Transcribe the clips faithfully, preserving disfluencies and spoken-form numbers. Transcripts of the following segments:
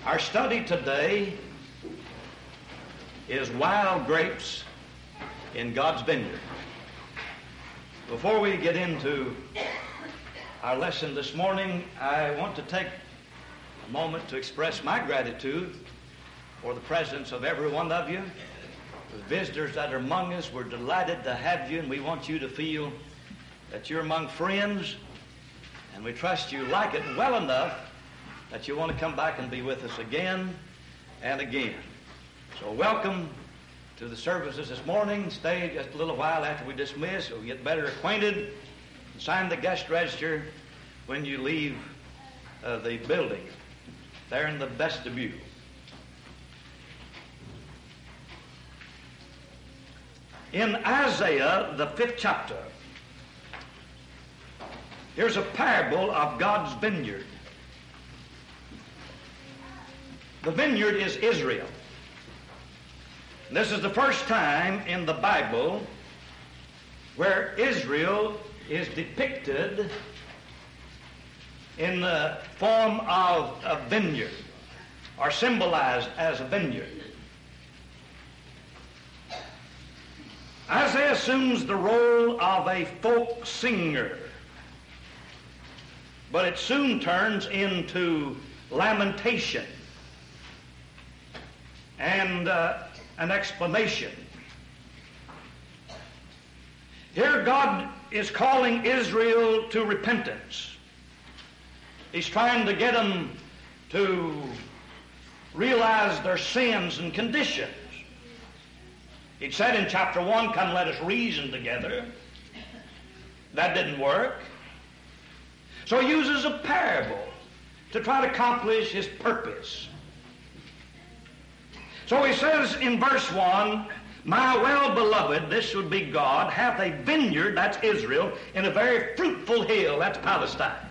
Our study today is wild grapes in God's vineyard. Before we get into our lesson this morning, I want to take a moment to express my gratitude for the presence of every one of you. The visitors that are among us, we're delighted to have you, and we want you to feel that you're among friends, and we trust you like it well enough that you want to come back and be with us again and again. So welcome to the services this morning. Stay just a little while after we dismiss. We'll get better acquainted and sign the guest register when you leave uh, the building there in the vestibule. In Isaiah, the fifth chapter, here's a parable of God's vineyard. The vineyard is Israel. This is the first time in the Bible where Israel is depicted in the form of a vineyard, or symbolized as a vineyard. Isaiah assumes the role of a folk singer, but it soon turns into lamentation and uh, an explanation. Here God is calling Israel to repentance. He's trying to get them to realize their sins and conditions. He said in chapter one, "Come, let us reason together." That didn't work. So he uses a parable to try to accomplish his purpose. So he says in verse one, "My well-beloved," this would be God, "hath a vineyard," that's Israel, "in a very fruitful hill," that's Palestine.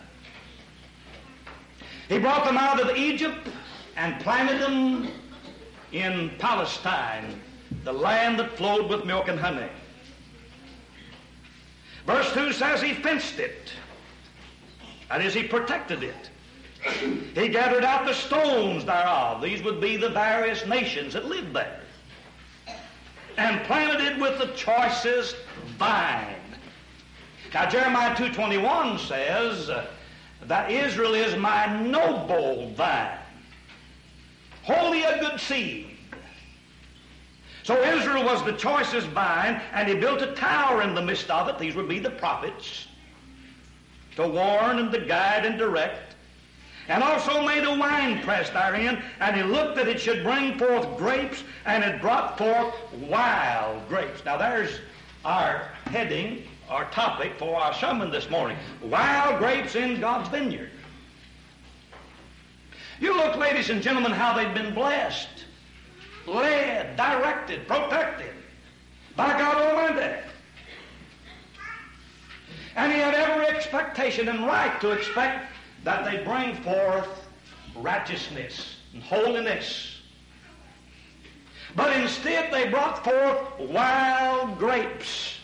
He brought them out of Egypt and planted them in Palestine, the land that flowed with milk and honey. Verse two says he fenced it. That is, he protected it. He gathered out the stones thereof. These would be the various nations that lived there. And planted it with the choicest vine. Now Jeremiah two twenty-one says uh, that Israel is my noble vine, wholly a good seed. So Israel was the choicest vine, and he built a tower in the midst of it. These would be the prophets, to warn and to guide and direct. And also made a winepress therein, and he looked that it should bring forth grapes, and it brought forth wild grapes. Now there's our heading, our topic for our sermon this morning. Wild grapes in God's vineyard. You look, ladies and gentlemen, how they've been blessed, led, directed, protected by God Almighty. And he had every expectation and right to expect that they bring forth righteousness and holiness. But instead they brought forth wild grapes.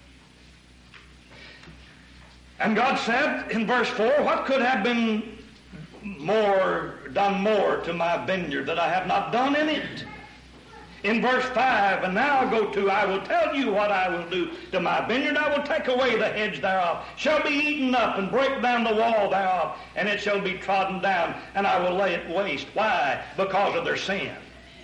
And God said in verse four, "What could have been more, done more to my vineyard that I have not done in it?" In verse five, "And now go to, I will tell you what I will do to my vineyard. I will take away the hedge thereof, shall be eaten up, and break down the wall thereof, and it shall be trodden down, and I will lay it waste." Why? Because of their sin.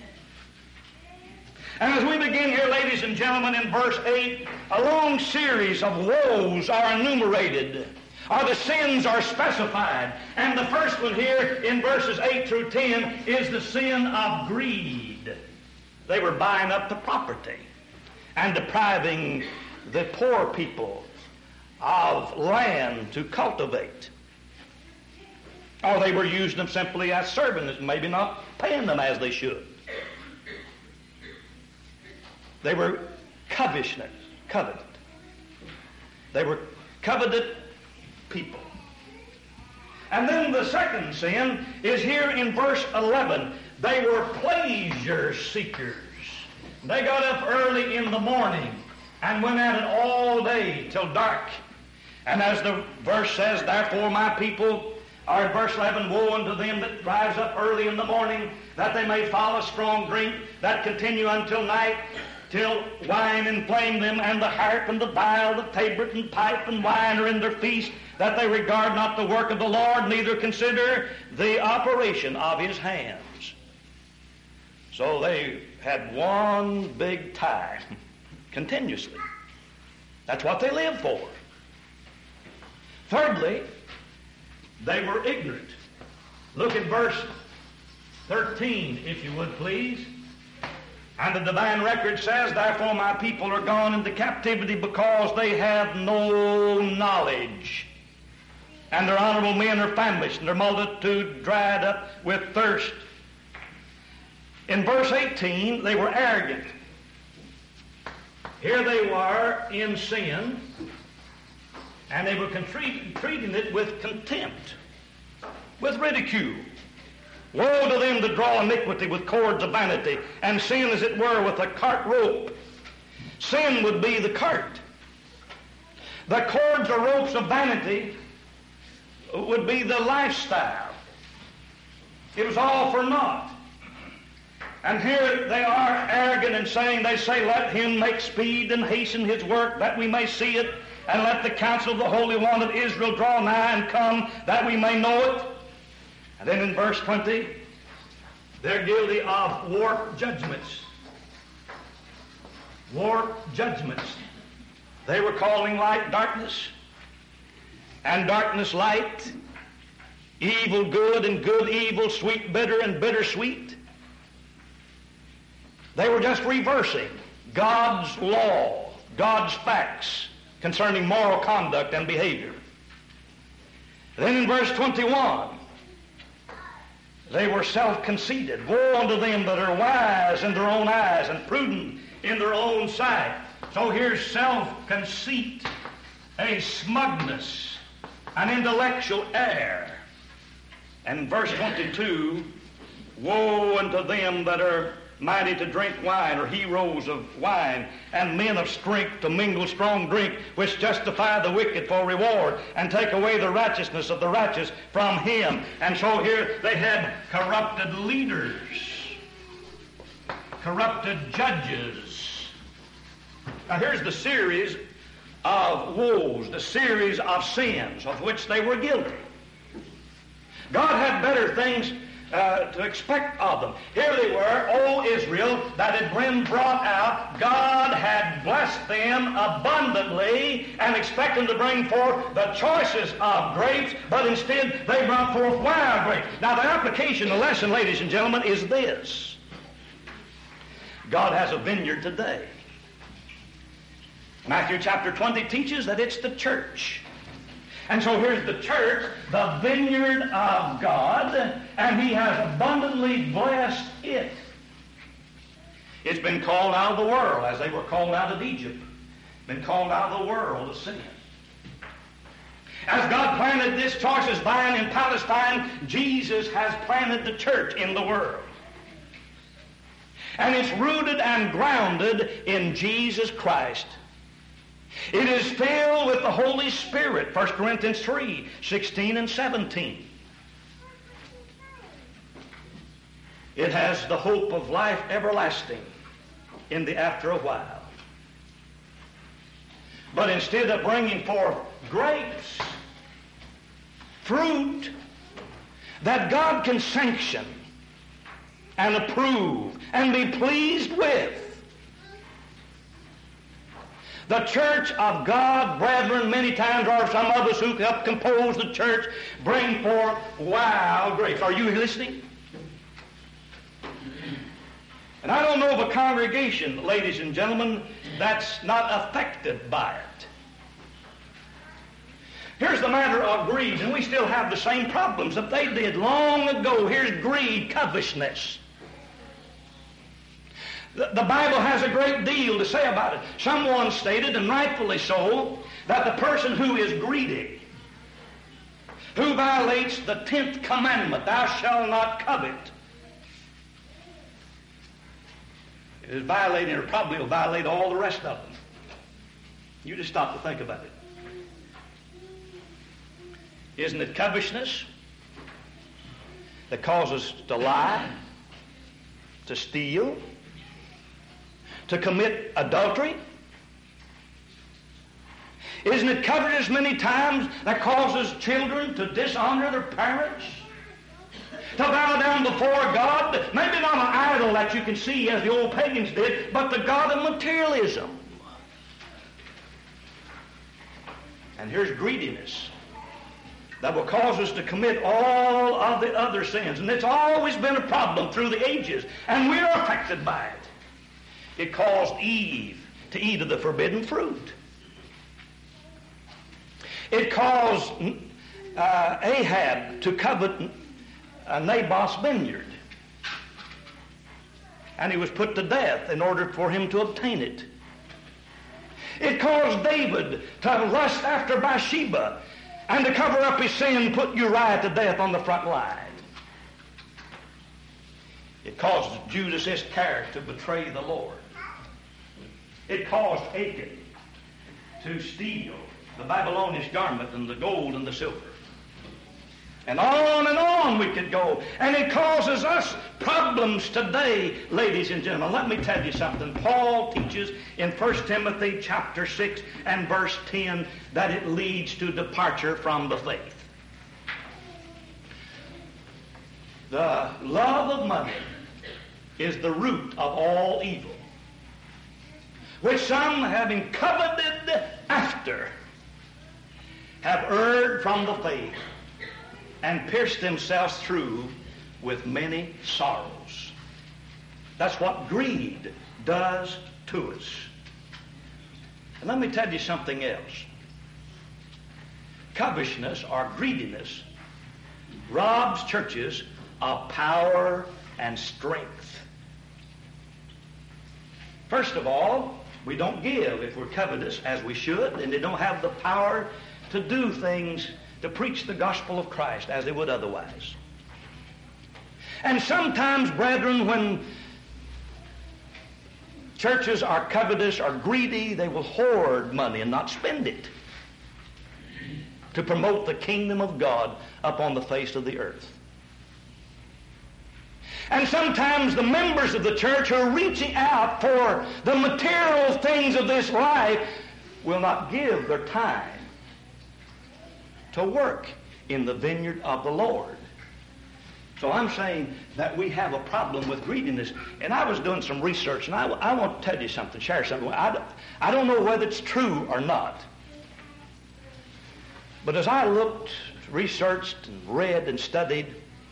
And as we begin here, ladies and gentlemen, in verse eight, a long series of woes are enumerated, or the sins are specified. And the first one here in verses eight through ten is the sin of greed. They were buying up the property and depriving the poor people of land to cultivate. Or they were using them simply as servants, maybe not paying them as they should. They were covetousness, coveted. They were coveted people. And then the second sin is here in verse eleven. They were pleasure seekers. They got up early in the morning and went at it all day till dark. And as the verse says, "Therefore my people Or in verse eleven, woe unto them that rise up early in the morning, that they may follow strong drink, that continue until night, till wine inflame them, and the harp and the viol, the tabret and pipe and wine are in their feast, that they regard not the work of the Lord, neither consider the operation of his hands. So they had one big tie continuously. That's what they lived for. Thirdly, they were ignorant. Look at verse thirteen, if you would, please. And the divine record says, therefore my people are gone into captivity because they have no knowledge. And their honorable men are famished, and their multitude dried up with thirst. In verse eighteen, they were arrogant. Here they were in sin, and they were treating it with contempt, with ridicule. Woe to them that draw iniquity with cords of vanity, and sin, as it were, with a cart rope. Sin would be the cart. The cords or ropes of vanity would be the lifestyle. It was all for naught. And here they are arrogant and saying, they say, let him make speed and hasten his work, that we may see it, and let the counsel of the Holy One of Israel draw nigh and come, that we may know it. And then in verse twenty, they're guilty of warped judgments. Warped judgments. They were calling light darkness, and darkness light, evil good, and good evil, sweet bitter, and bitter sweet. They were just reversing God's law, God's facts concerning moral conduct and behavior. Then in verse twenty-one, they were self-conceited. Woe unto them that are wise in their own eyes and prudent in their own sight. So here's self-conceit, a smugness, an intellectual air. And verse twenty-two, woe unto them that are mighty to drink wine, or heroes of wine, and men of strength to mingle strong drink, which justify the wicked for reward, and take away the righteousness of the righteous from him. And so here they had corrupted leaders, corrupted judges. Now here's the series of woes, the series of sins of which they were guilty. God had better things Uh, to expect of them. Here they were, O Israel, that had been brought out. God had blessed them abundantly and expected them to bring forth the choicest of grapes, but instead they brought forth wild grapes. Now the application, the lesson, ladies and gentlemen, is this. God has a vineyard today. Matthew chapter twenty teaches that it's the church. And so here's the church, the vineyard of God, and he has abundantly blessed it. It's been called out of the world, as they were called out of Egypt. Been called out of the world of sin. As God planted this choicest vine in Palestine, Jesus has planted the church in the world. And it's rooted and grounded in Jesus Christ. It is filled with the Holy Spirit, First Corinthians three, sixteen and seventeen. It has the hope of life everlasting in the after a while. But instead of bringing forth grapes, fruit that God can sanction and approve and be pleased with, the church of God, brethren, many times, or some of us who help compose the church, bring forth wild grapes. Are you listening? And I don't know of a congregation, ladies and gentlemen, that's not affected by it. Here's the matter of greed, and we still have the same problems that they did long ago. Here's greed, covetousness. The Bible has a great deal to say about it. Someone stated, and rightfully so, that the person who is greedy, who violates the tenth commandment, thou shalt not covet, is violating, or probably will violate all the rest of them. You just stop to think about it. Isn't it covetousness? that cause us to lie, to steal, to commit adultery? Isn't it covetous many times that causes children to dishonor their parents? To bow down before God, maybe not an idol that you can see as the old pagans did, but the god of materialism. And here's greediness that will cause us to commit all of the other sins. And it's always been a problem through the ages, and we're affected by it. It caused Eve to eat of the forbidden fruit. It caused uh, Ahab to covet uh, Naboth's vineyard. And he was put to death in order for him to obtain it. It caused David to lust after Bathsheba and to cover up his sin, put Uriah to death on the front line. It caused Judas Iscariot to betray the Lord. It caused Achan to steal the Babylonian garment and the gold and the silver. And on and on we could go. And it causes us problems today, ladies and gentlemen. Let me tell you something. Paul teaches in First Timothy chapter six and verse ten that it leads to departure from the faith. The love of money is the root of all evil, which some, having coveted after, have erred from the faith and pierced themselves through with many sorrows. That's what greed does to us. And let me tell you something else. Covetousness or greediness robs churches of power and strength. First of all, we don't give if we're covetous as we should, and they don't have the power to do things, to preach the gospel of Christ as they would otherwise. And sometimes, brethren, when churches are covetous or greedy, they will hoard money and not spend it to promote the kingdom of God upon the face of the earth. And sometimes the members of the church who are reaching out for the material things of this life will not give their time to work in the vineyard of the Lord. So I'm saying that we have a problem with greediness. And I was doing some research, and I, I want to tell you something, share something. I don't, I don't know whether it's true or not. But as I looked, researched, and read and studied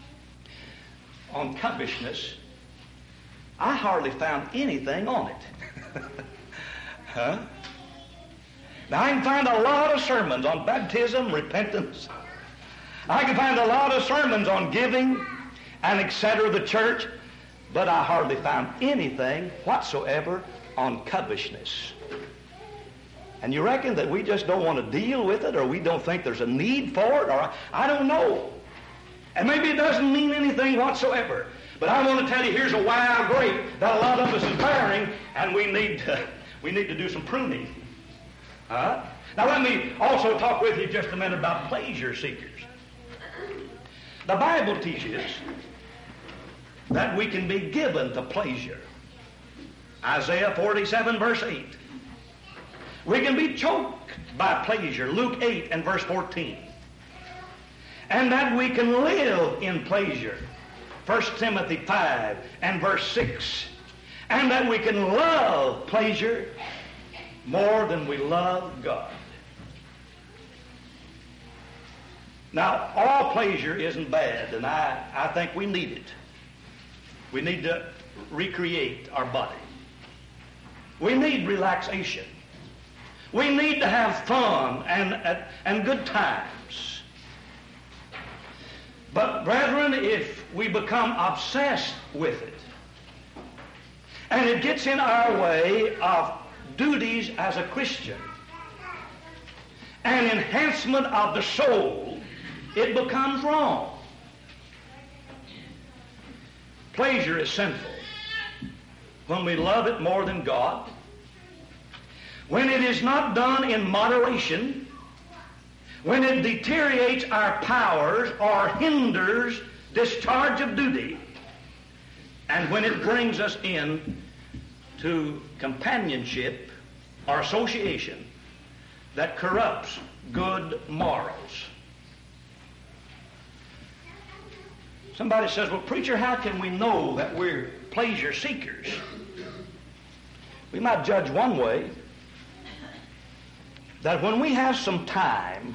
on covetousness, I hardly found anything on it. Huh? Now, I can find a lot of sermons on baptism, repentance. I can find a lot of sermons on giving and et cetera the church, but I hardly found anything whatsoever on covetousness. And you reckon that we just don't want to deal with it, or we don't think there's a need for it, or I don't know. And maybe it doesn't mean anything whatsoever. But I want to tell you, here's a wild grape that a lot of us is bearing, and we need to, we need to do some pruning. Huh? Now let me also talk with you just a minute about pleasure seekers. The Bible teaches that we can be given to pleasure. Isaiah forty-seven verse eight. We can be choked by pleasure. Luke eight and verse fourteen. And that we can live in pleasure. First Timothy five and verse six. And that we can love pleasure more than we love God. Now, all pleasure isn't bad, and I, I think we need it. We need to recreate our body. We need relaxation. We need to have fun and, and, and good times. But, brethren, if we become obsessed with it, and it gets in our way of duties as a Christian, an enhancement of the soul, it becomes wrong. Pleasure is sinful when we love it more than God, when it is not done in moderation, when it deteriorates our powers or hinders discharge of duty, and when it brings us in to companionship or association that corrupts good morals. Somebody says, well, preacher, how can we know that we're pleasure seekers? We might judge one way, that when we have some time,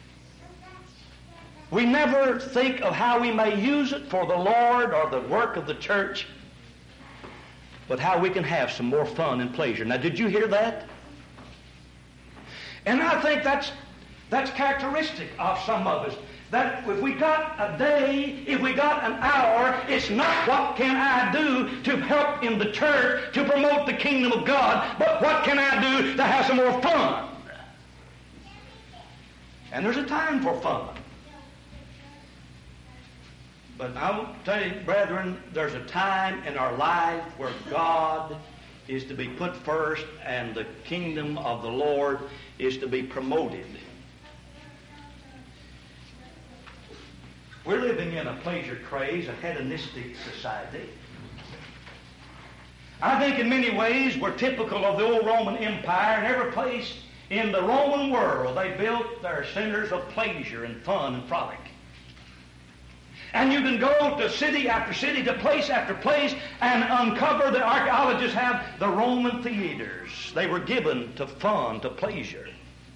we never think of how we may use it for the Lord or the work of the church, but how we can have some more fun and pleasure. Now, did you hear that? And I think that's that's characteristic of some of us. That if we got a day, if we got an hour, it's not what can I do to help in the church, to promote the kingdom of God, but what can I do to have some more fun? And there's a time for fun. But I'll tell you, brethren, there's a time in our life where God is to be put first and the kingdom of the Lord is to be promoted. We're living in a pleasure craze, a hedonistic society. I think in many ways we're typical of the old Roman Empire. In every place in the Roman world, they built their centers of pleasure and fun and frolic. And you can go to city after city, to place after place, and uncover, the archaeologists have the Roman theaters. They were given to fun, to pleasure.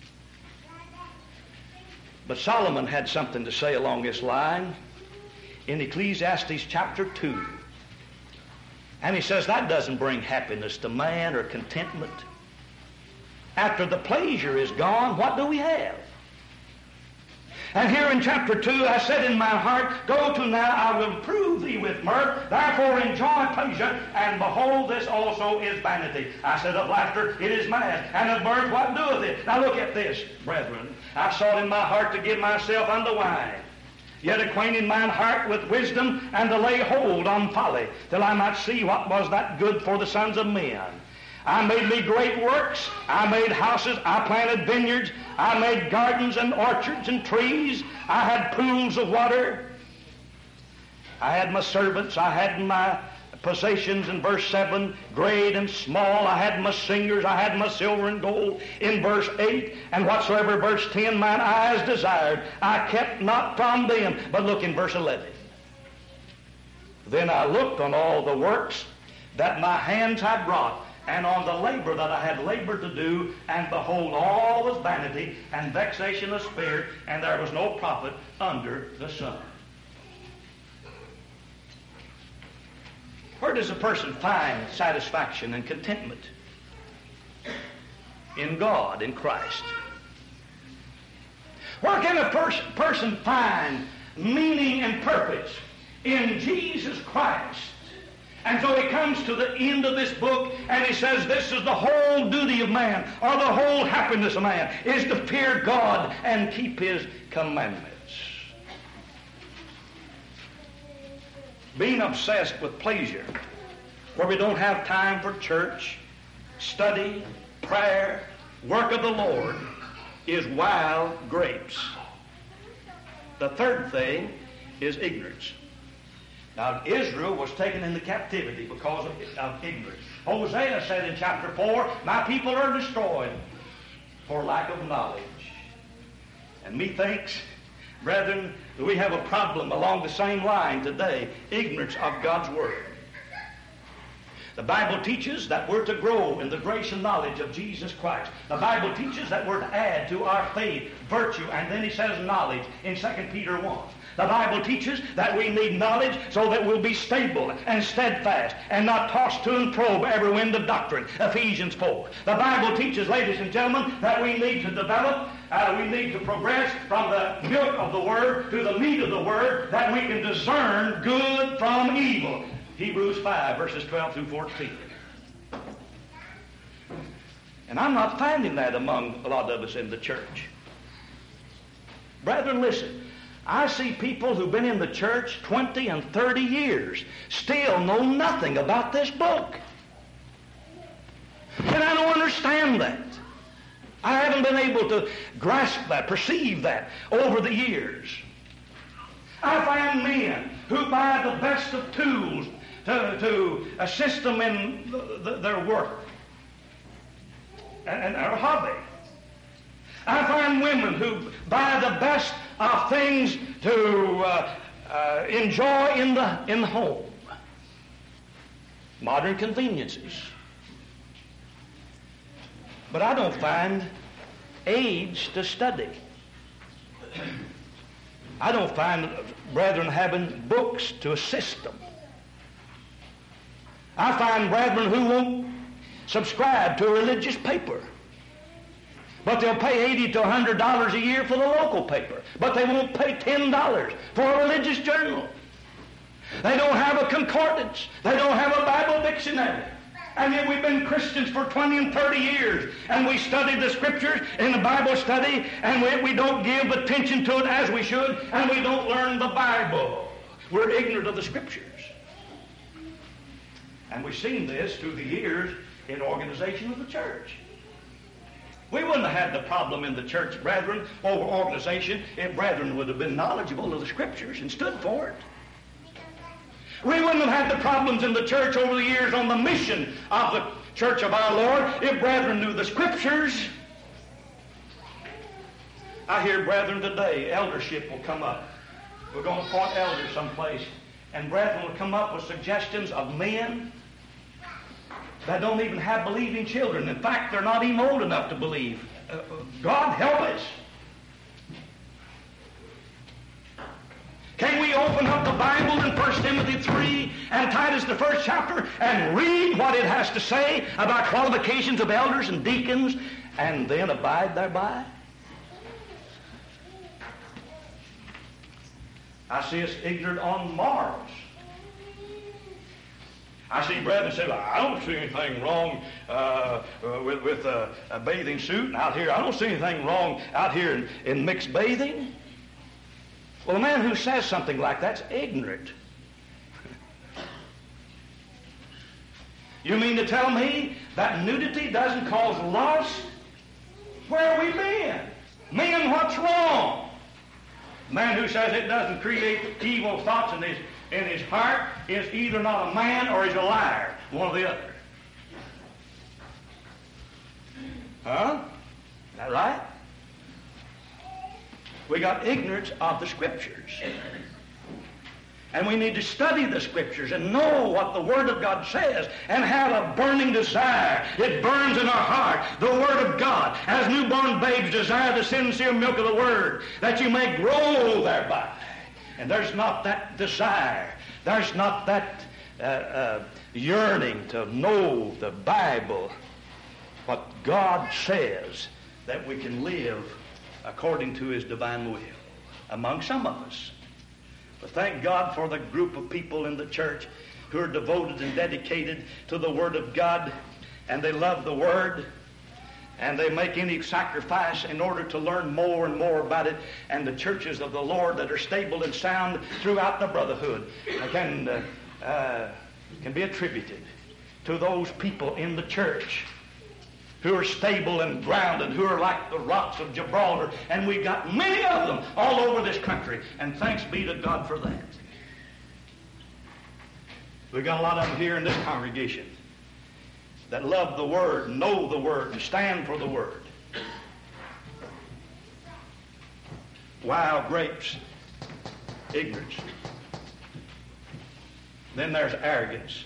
But Solomon had something to say along this line in Ecclesiastes chapter two. And he says that doesn't bring happiness to man or contentment. After the pleasure is gone, what do we have? And here in chapter two, I said in my heart, go to now, I will prove thee with mirth, therefore enjoy pleasure, and behold, this also is vanity. I said of laughter, it is mad, and of mirth, what doeth it? Now look at this, brethren. I sought in my heart to give myself unto wine, yet acquainting mine heart with wisdom, and to lay hold on folly, till I might see what was that good for the sons of men. I made me great works. I made houses. I planted vineyards. I made gardens and orchards and trees. I had pools of water. I had my servants. I had my possessions in verse seven, great and small. I had my singers. I had my silver and gold in verse eight. And whatsoever, verse ten, mine eyes desired, I kept not from them. But look in verse eleven. Then I looked on all the works that my hands had wrought, and on the labor that I had labored to do, and behold, all was vanity and vexation of spirit, and there was no profit under the sun. Where does a person find satisfaction and contentment? In God, in Christ. Where can a pers- person find meaning and purpose? In Jesus Christ. And so he comes to the end of this book and he says this is the whole duty of man, or the whole happiness of man, is to fear God and keep his commandments. Being obsessed with pleasure, where we don't have time for church, study, prayer, work of the Lord, is wild grapes. The third thing is ignorance. Now, Israel was taken into captivity because of, of ignorance. Hosea said in chapter four, my people are destroyed for lack of knowledge. And methinks, brethren, that we have a problem along the same line today, ignorance of God's Word. The Bible teaches that we're to grow in the grace and knowledge of Jesus Christ. The Bible teaches that we're to add to our faith virtue, and then he says knowledge in Second Peter one. The Bible teaches that we need knowledge so that we'll be stable and steadfast and not tossed to and fro by every wind of doctrine, Ephesians four. The Bible teaches, ladies and gentlemen, that we need to develop, uh, we need to progress from the milk of the Word to the meat of the Word, that we can discern good from evil. Hebrews five, verses twelve through fourteen. And I'm not finding that among a lot of us in the church. Brethren, listen. I see people who've been in the church twenty and thirty years still know nothing about this book. And I don't understand that. I haven't been able to grasp that, perceive that over the years. I find men who buy the best of tools to, to assist them in the, the, their work and, and their hobby. I find women who buy the best of things to uh, uh, enjoy in the, in the home. Modern conveniences. But I don't find age to study. I don't find brethren having books to assist them. I find brethren who won't subscribe to a religious paper. But they'll pay eighty to one hundred dollars a year for the local paper. But they won't pay ten dollars for a religious journal. They don't have a concordance. They don't have a Bible dictionary. And yet we've been Christians for twenty and thirty years. And we study the Scriptures in the Bible study, and we, we don't give attention to it as we should, and we don't learn the Bible. We're ignorant of the Scriptures. And we've seen this through the years in organization of the church. We wouldn't have had the problem in the church, brethren, over organization if brethren would have been knowledgeable of the Scriptures and stood for it. We wouldn't have had the problems in the church over the years on the mission of the church of our Lord if brethren knew the Scriptures. I hear brethren today, eldership will come up. We're going to appoint elders someplace, and brethren will come up with suggestions of men that don't even have believing children. In fact, they're not even old enough to believe. Uh, God help us. Can we open up the Bible in First Timothy three and Titus the first chapter and read what it has to say about qualifications of elders and deacons and then abide thereby? I see us ignorant on morals. I see brethren say, well, I don't see anything wrong uh, uh, with, with a, a bathing suit out here. I don't see anything wrong out here in, in mixed bathing. Well, a man who says something like that's ignorant. You mean to tell me that nudity doesn't cause lust? Where have we been? Men, what's wrong? A man who says it doesn't create evil thoughts in his in his heart is either not a man or he's a liar. One or the other. Huh? Is that right? We got ignorance of the Scriptures. And we need to study the Scriptures and know what the Word of God says and have a burning desire. It burns in our heart, the Word of God. As newborn babes desire the sincere milk of the Word, that you may grow thereby. And there's not that desire. There's not that uh, uh, yearning to know the Bible, what God says, that we can live according to His divine will among some of us. But thank God for the group of people in the church who are devoted and dedicated to the Word of God, and they love the Word, and they make any sacrifice in order to learn more and more about it. And the churches of the Lord that are stable and sound throughout the brotherhood can, uh, uh, can be attributed to those people in the church who are stable and grounded, who are like the rocks of Gibraltar. And we've got many of them all over this country. And thanks be to God for that. We've got a lot of them here in this congregation that love the Word, know the Word, and stand for the Word. Wild grapes, ignorance. Then there's arrogance.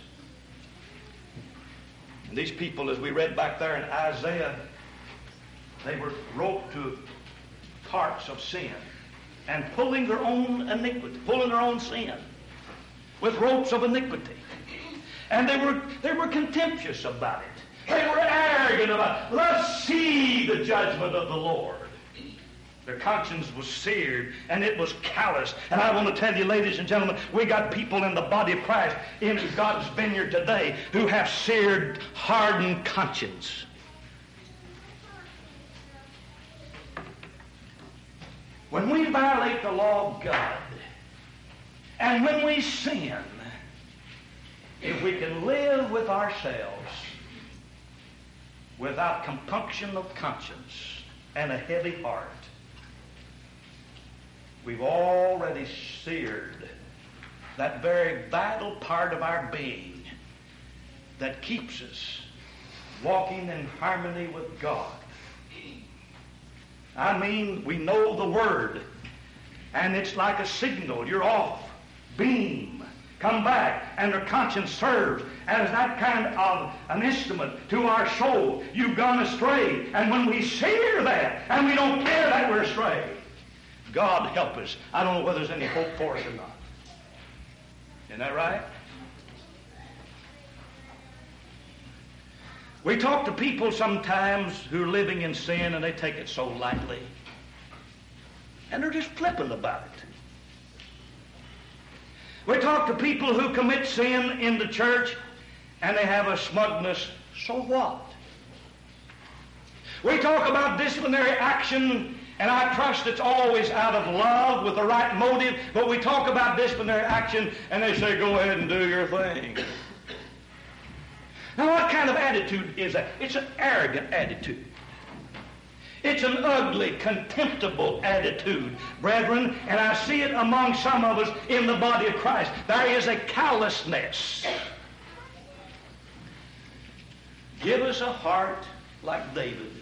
And these people, as we read back there in Isaiah, they were roped to carts of sin and pulling their own iniquity, pulling their own sin with ropes of iniquity. And they were they were contemptuous about it. They were arrogant about it. Let's see the judgment of the Lord. Their conscience was seared, and it was callous. And I want to tell you, ladies and gentlemen, we got people in the body of Christ in God's vineyard today who have seared, hardened conscience. When we violate the law of God, and when we sin, if we can live with ourselves without compunction of conscience and a heavy heart, we've already seared that very vital part of our being that keeps us walking in harmony with God. I mean, we know the Word, and it's like a signal. You're off. Beam. Come back. And our conscience serves as that kind of an instrument to our soul. You've gone astray. And when we sear that, and we don't care that we're astray, God help us. I don't know whether there's any hope for us or not. Isn't that right? We talk to people sometimes who are living in sin, and they take it so lightly. And they're just flippant about it. We talk to people who commit sin in the church, and they have a smugness, so what? We talk about disciplinary action, and I trust it's always out of love with the right motive, but we talk about disciplinary action, and they say, go ahead and do your thing. Now, what kind of attitude is that? It's an arrogant attitude. It's an ugly, contemptible attitude, brethren, and I see it among some of us in the body of Christ. There is a callousness. Give us a heart like David.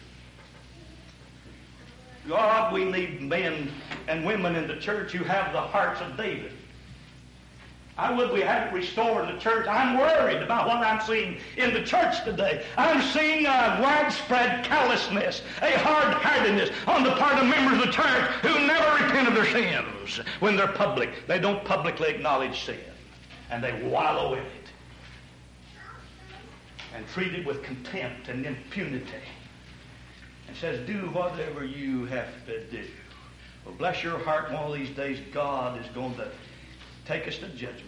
God, we need men and women in the church who have the hearts of David. I would we had it restored in the church. I'm worried about what I'm seeing in the church today. I'm seeing a widespread callousness, a hard-heartedness on the part of members of the church who never repent of their sins when they're public. They don't publicly acknowledge sin, and they wallow in it and treat it with contempt and impunity and says, do whatever you have to do. Well, bless your heart, one of these days God is going to take us to judgment.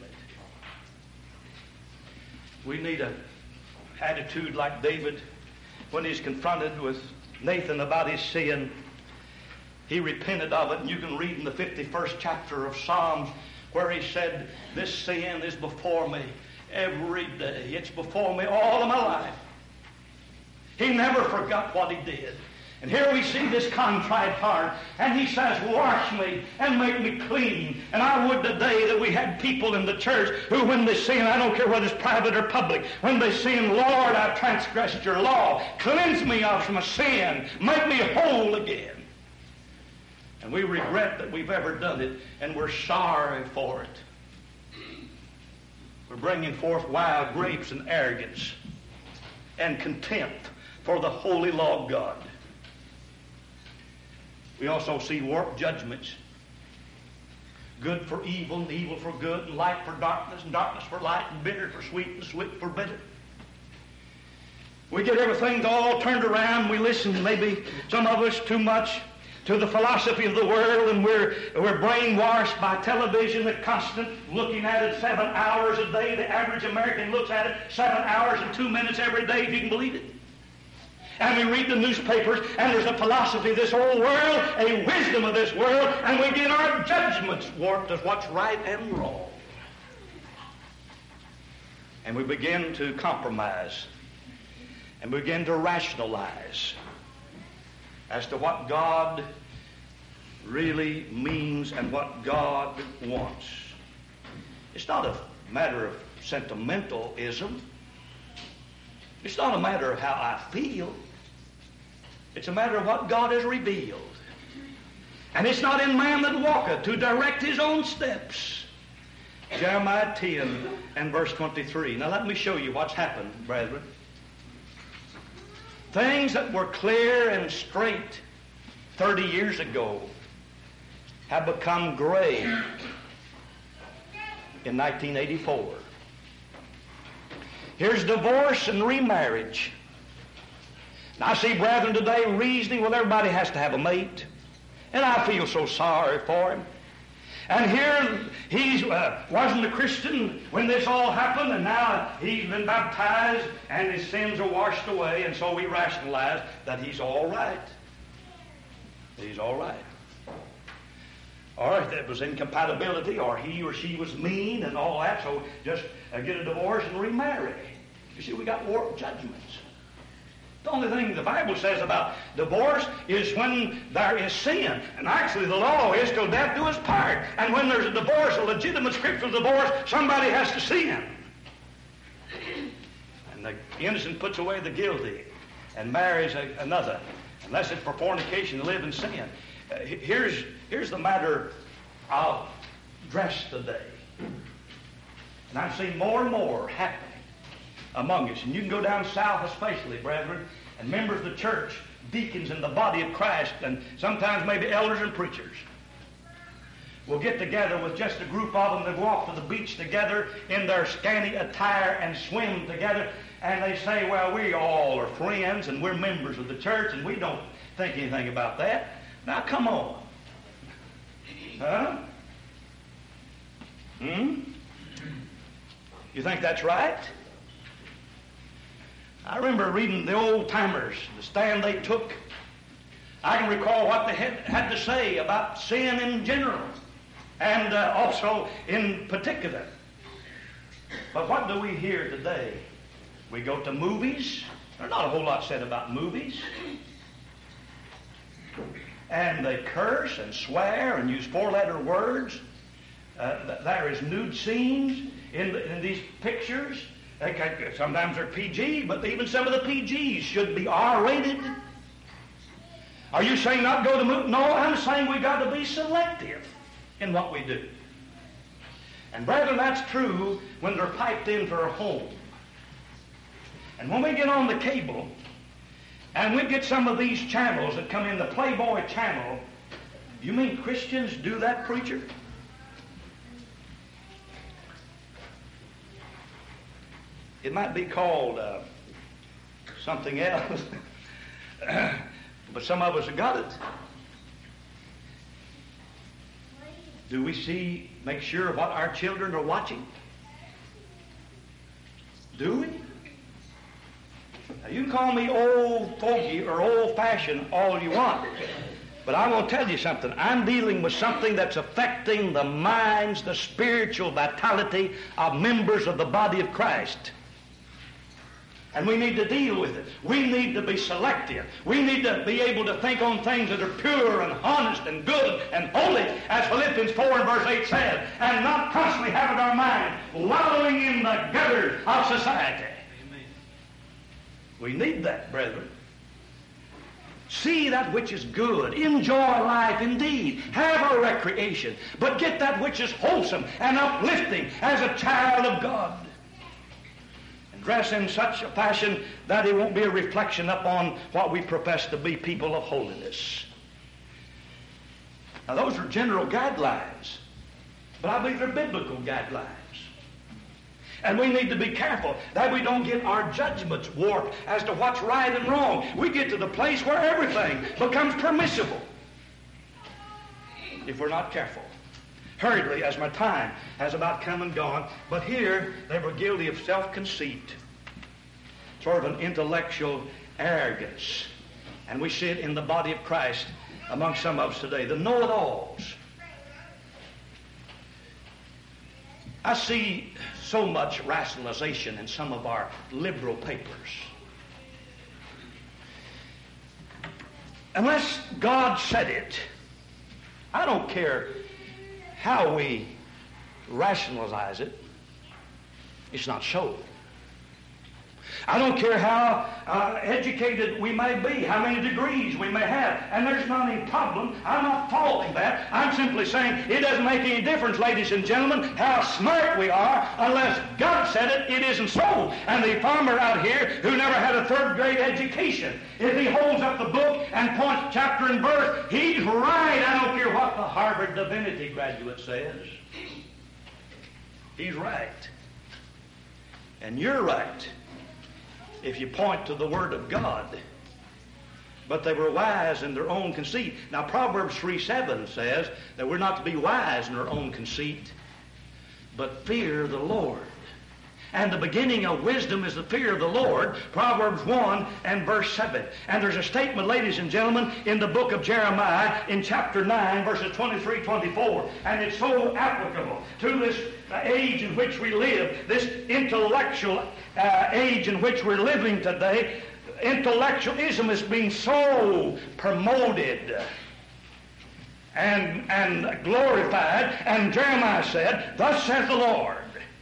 We need an attitude like David when he's confronted with Nathan about his sin. He repented of it, and you can read in the fifty-first chapter of Psalms where he said, this sin is before me every day. It's before me all of my life. He never forgot what he did. And here we see this contrite heart, and he says, wash me and make me clean. And I would today that we had people in the church who, when they sin, I don't care whether it's private or public, when they sin, Lord, I've transgressed your law. Cleanse me of my sin. Make me whole again. And we regret that we've ever done it, and we're sorry for it. We're bringing forth wild grapes and arrogance and contempt for the holy law of God. We also see warped judgments. Good for evil, and evil for good, and light for darkness, and darkness for light, and bitter for sweet, and sweet for bitter. We get everything all turned around. We listen, maybe some of us too much, to the philosophy of the world, and we're, we're brainwashed by television, the constant looking at it seven hours a day. The average American looks at it seven hours and two minutes every day, if you can believe it. And we read the newspapers, and there's a philosophy of this old world, a wisdom of this world, and we get our judgments warped as what's right and wrong. And we begin to compromise, and we begin to rationalize as to what God really means and what God wants. It's not a matter of sentimentalism. It's not a matter of how I feel. It's a matter of what God has revealed. And it's not in man that walketh to direct his own steps. Jeremiah ten and verse twenty-three. Now let me show you what's happened, brethren. Things that were clear and straight thirty years ago have become gray in nineteen eighty-four. Here's divorce and remarriage. Now, I see brethren today reasoning, well, everybody has to have a mate. And I feel so sorry for him. And here he uh, wasn't a Christian when this all happened, and now he's been baptized and his sins are washed away, and so we rationalize that he's all right. He's all right. Or there was incompatibility, or he or she was mean and all that, so just uh, get a divorce and remarry. You see, we got warped judgments. The only thing the Bible says about divorce is when there is sin. And actually the law is till death do us part. And when there's a divorce, a legitimate scriptural divorce, somebody has to sin. And the innocent puts away the guilty and marries a, another, unless it's for fornication to live in sin. Uh, here's, here's the matter of dress today. And I've seen more and more happening among us. And you can go down south especially, brethren, and members of the church, deacons in the body of Christ, and sometimes maybe elders and preachers will get together with just a group of them that go off to the beach together in their scanty attire and swim together, and they say, well, we all are friends and we're members of the church and we don't think anything about that. Now, come on. Huh? Hmm? You think that's right? I remember reading the old-timers, the stand they took. I can recall what they had, had to say about sin in general and uh, also in particular. But what do we hear today? We go to movies. There's not a whole lot said about movies. And they curse and swear and use four-letter words. Uh, there is nude scenes in, the, in these pictures. They can, sometimes they're P G, but even some of the P Gs should be R rated. Are you saying not go to movies? No, I'm saying we got to be selective in what we do. And brethren, that's true when they're piped into our home. And when we get on the cable, and we get some of these channels that come in, the Playboy channel, you mean Christians do that, preacher? It might be called uh, something else, but some of us have got it. Do we see, make sure what our children are watching? Do we? Now, you can call me old fogey or old-fashioned all you want, but I want to tell you something. I'm dealing with something that's affecting the minds, the spiritual vitality of members of the body of Christ. And we need to deal with it. We need to be selective. We need to be able to think on things that are pure and honest and good and holy, as Philippians four and verse eight says, and not constantly have in our mind wallowing in the gutters of society. Amen. We need that, brethren. See that which is good. Enjoy life indeed. Have a recreation. But get that which is wholesome and uplifting as a child of God. Dress in such a fashion that it won't be a reflection upon what we profess to be people of holiness. Now those are general guidelines, but I believe they're biblical guidelines. And we need to be careful that we don't get our judgments warped as to what's right and wrong. We get to the place where everything becomes permissible if we're not careful. Hurriedly, as my time has about come and gone, but here they were guilty of self-conceit, sort of an intellectual arrogance. And we see it in the body of Christ among some of us today, the know-it-alls. I see so much rationalization in some of our liberal papers. Unless God said it, I don't care how we rationalize it, it's not so. I don't care how uh, educated we may be, how many degrees we may have, and there's not any problem. I'm not faulting that. I'm simply saying it doesn't make any difference, ladies and gentlemen, how smart we are. Unless God said it, it isn't so. And the farmer out here who never had a third grade education, if he holds up the book and points chapter and verse, he's right. I don't care what the Harvard divinity graduate says. He's right. And you're right if you point to the Word of God. But they were wise in their own conceit. Now Proverbs three seven says that we're not to be wise in our own conceit, but fear the Lord. And the beginning of wisdom is the fear of the Lord, Proverbs one and verse seven. And there's a statement, ladies and gentlemen, in the book of Jeremiah in chapter nine, verses twenty-three, twenty-four. And it's so applicable to this age in which we live, this intellectual uh, age in which we're living today. intellectualism is being so promoted and, and glorified. And Jeremiah said, thus saith the Lord,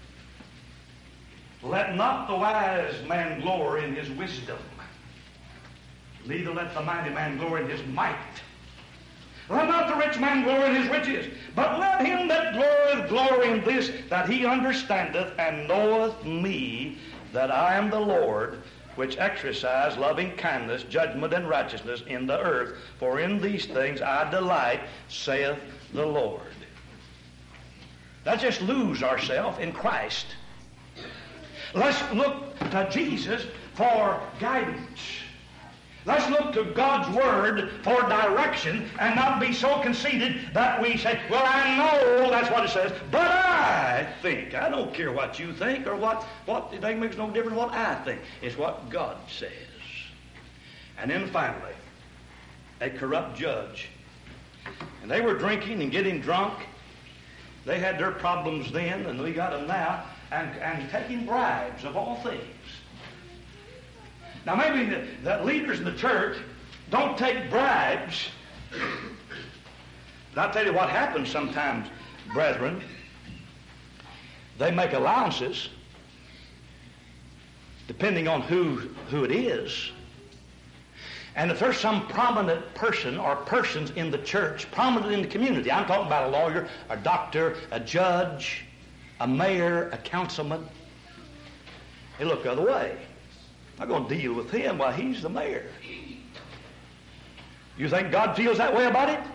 let not the wise man glory in his wisdom, neither let the mighty man glory in his might. Let not the rich man glory in his riches, but let him that glorieth glory in this, that he understandeth and knoweth me, that I am the Lord, which exercise loving kindness, judgment, and righteousness in the earth. For in these things I delight, saith the Lord. Let's just lose ourselves in Christ. Let's look to Jesus for guidance. Let's look to God's Word for direction and not be so conceited that we say, well, I know that's what it says, but I think. I don't care what you think or what, what it makes no difference what I think. It's what God says. And then finally, a corrupt judge. And they were drinking and getting drunk. They had their problems then, and we got them now, and, and taking bribes of all things. Now, maybe the, the leaders in the church don't take bribes. But I'll tell you what happens sometimes, brethren. They make allowances depending on who, who it is. And if there's some prominent person or persons in the church, prominent in the community, I'm talking about a lawyer, a doctor, a judge, a mayor, a councilman, they look the other way. I'm going to deal with him while he's the mayor. You think God feels that way about it?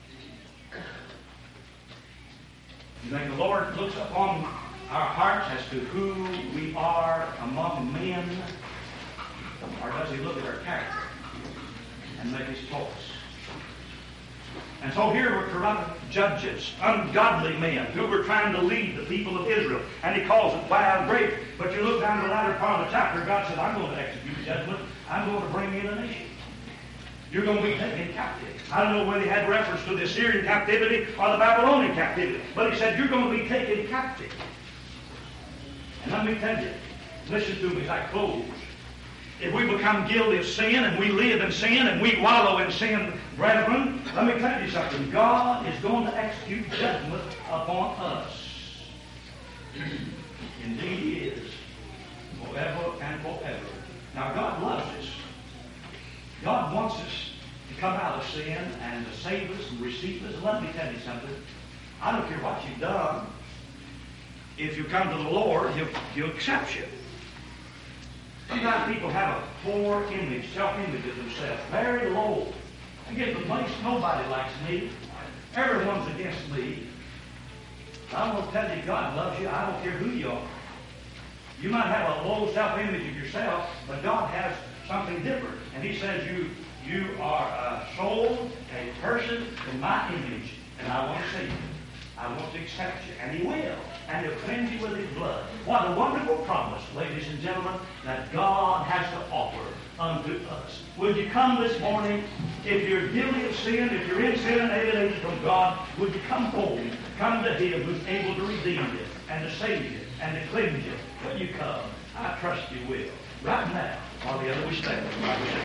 You think the Lord looks upon our hearts as to who we are among men? Or does he look at our character and make his choice? And so here were corrupt judges, ungodly men who were trying to lead the people of Israel. And he calls it wild grape. But you look down to the latter part of the chapter, God says, I'm going to execute judgment. I'm going to bring in a nation. You're going to be taken captive. I don't know whether he had reference to the Assyrian captivity or the Babylonian captivity. But he said, you're going to be taken captive. And let me tell you, listen to me as I close. If we become guilty of sin and we live in sin and we wallow in sin, brethren, let me tell you something. God is going to execute judgment upon us. Indeed he is. Forever and forever. Now God loves us. God wants us to come out of sin and to save us and receive us. And let me tell you something. I don't care what you've done. If you come to the Lord, he'll, he'll accept you. Sometimes people have a poor image, self-image of themselves, very low. I get the place, nobody likes me. Everyone's against me. I'm going to tell you, God loves you. I don't care who you are. You might have a low self-image of yourself, but God has something different. And he says you, you are a soul, a person in my image, and I want to save you. I want to accept you, and he will. And he'll cleanse you with his blood. What a wonderful promise, ladies and gentlemen, that God has to offer unto us. Would you come this morning, if you're guilty of sin, if you're in sin and alienated from God, would you come home, come to him who's able to redeem you, and to save you, and to cleanse you? Will you come? I trust you will. Right now, while the other we stand.